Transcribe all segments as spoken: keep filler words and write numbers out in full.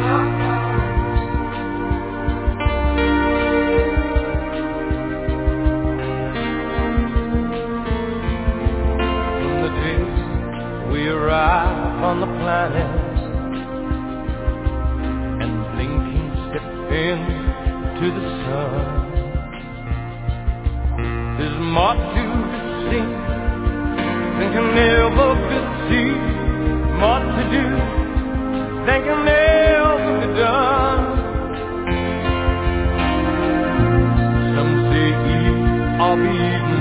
We arrive on the planet and blinking step into the sun. There's more to be seen than can never be seen, more to do than can never be done. Some say eat or be eaten,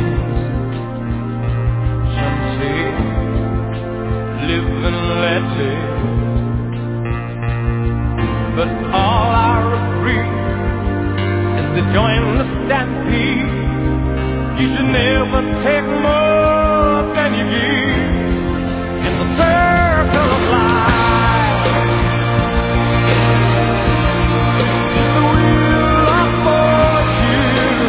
some say live and let live. But all I agree is to join the stampede. You should never take more than you give in the circle of life. The wheel of fortune,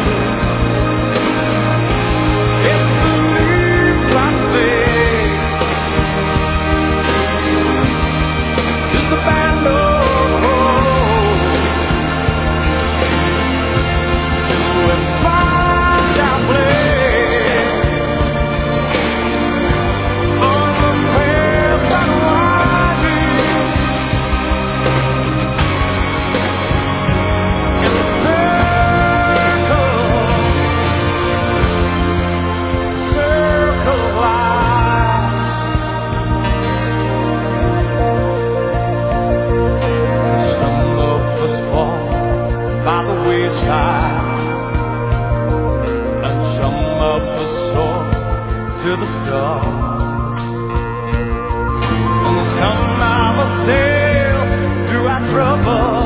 it's the leaves I fade. It's the band of hope. To find our place on the path that winds in the circle, circle of life. Some of us fall by the wayside, and some of us soar to the stars. And some of us sail through our trouble.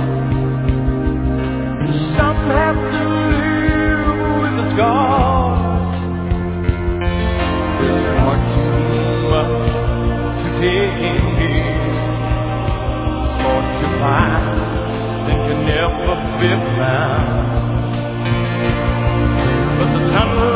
Some have to live with the scars. There's far too much to take in here, more to find than can never be found. But the sun